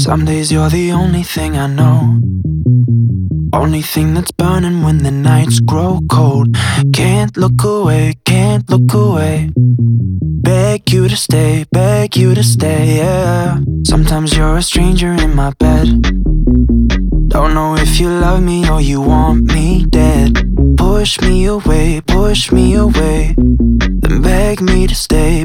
Some days you're the only thing I know, only thing that's burning when the nights grow cold. Can't look away, can't look away. Beg you to stay, beg you to stay, yeah. Sometimes you're a stranger in my bed. Don't know if you love me or you want me dead. Push me away, then beg me to stay,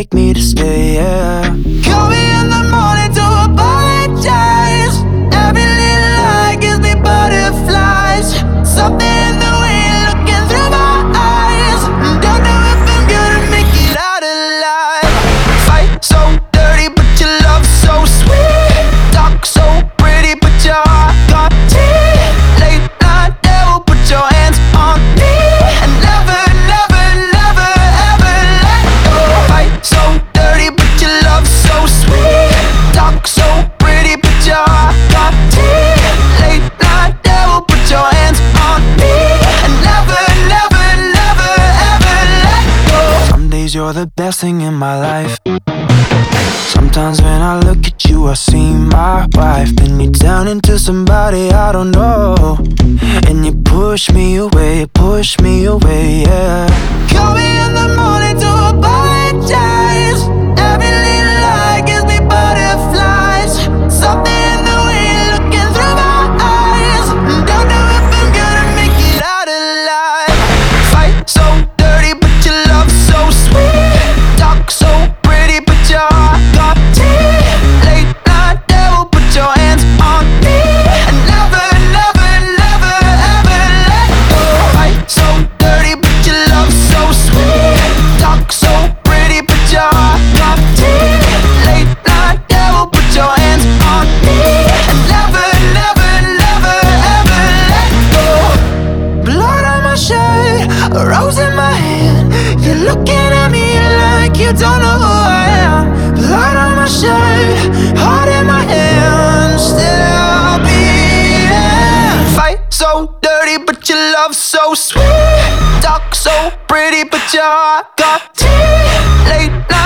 yeah. Call me in the morning to apologize. Every little lie gives me butterflies. Something in the way you're looking through my eyes. Don't know if I'm gonna make it out alive. Fight so dirty, but your love so sweet. Talk so pretty, but your heart got teeth. Late night devil, put your hands on me. And never, never, never, ever let go. Fight so dirty, but your love so sweet. Talk so pretty, but your heart got teeth. Late night devil, put your hands on me. And never, never, never, ever let go. Some days you're the best thing in my life. Sometimes when I look at you, I see my wife. Then you turn into somebody I don't know, and you push me away, yeah. Call me in the morning to apologize. Every little lie gives me butterflies. Something in the way you're looking through my eyes. Don't know if I'm gonna make it out alive. Fight so dirty, but your love so sweet. Talk so pretty, but your heart got teeth. Late night devil, put your hands on me. And never, never, never, ever let go. Fight so dirty, but your love so sweet. Talk so pretty, but your heart got teeth. Late night devil, put your hands on me. And never, never, never, ever let go. Blood on my shirt, a rose in my hand. You're looking at me like you don't know who I am. Blood on my shirt, heart in my hand. Still beating. Fight so dirty, but your love so sweet. Talk so pretty, but your heart got teeth. Late night